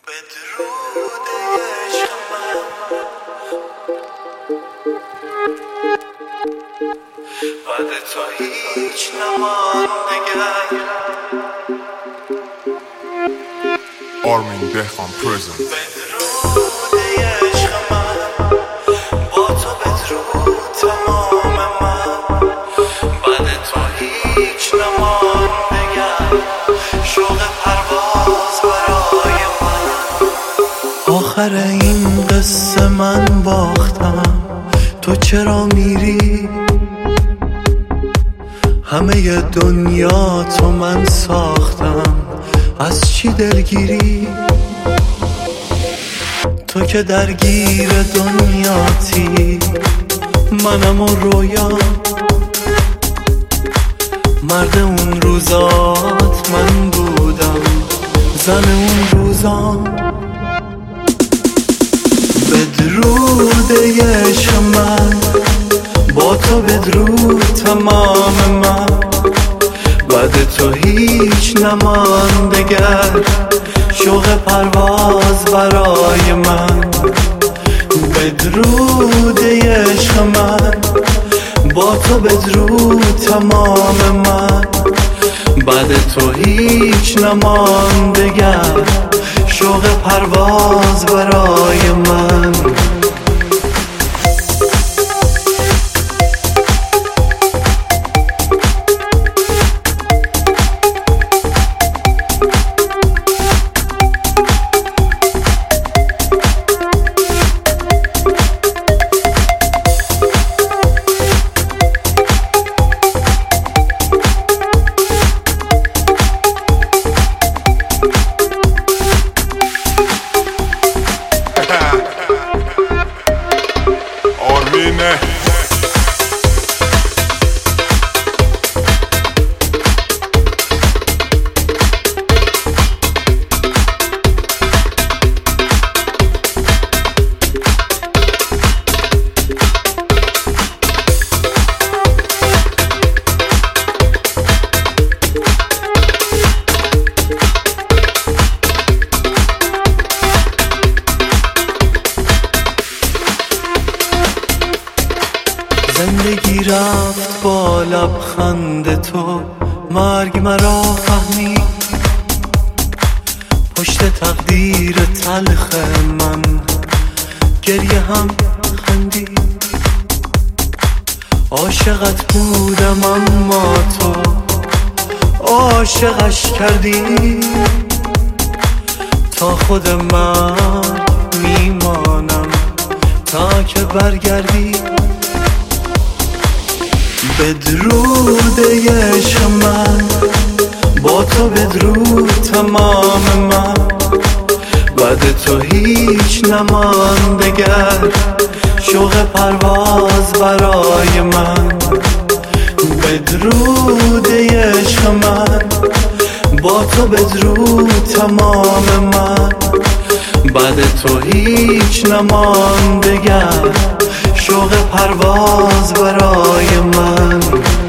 بدرود عشق من بعد تو هیچ نماندگر آرمین دهقان پرزنت. بدرود عشق من با تو بدرود تمام من بعد تو هیچ نماندگر شوق پرواز برای من. آخر این قصه من باختم، تو چرا میری؟ همه دنیا تو من ساختم، از چی دلگیری؟ تو که درگیر دنیاتی، منم و رویا مرد اون روزات من بودم، زن اون روزا. بدرود عشق من با تو بدرود تمام من بعد تو هیچ نماندگر شوق پرواز برای من. بدرود عشق من با تو بدرود تمام من بعد تو هیچ نماندگر شوق پرواز برای من. زندگی رفت با لبخند تو، مرگ مرا فهمی پشت تقدیر تلخ من گریه هم خندی. عاشقت بودم اما تو عاشقش کردی، تا خود من میمانم تا که برگردی. بدرود عشق من با تو بدرود تمام من بعد تو هیچ نماندگر شوق پرواز برای من. بدرود عشق من با تو بدرود تمام من بعد تو هیچ نماندگر شوق پرواز برای من.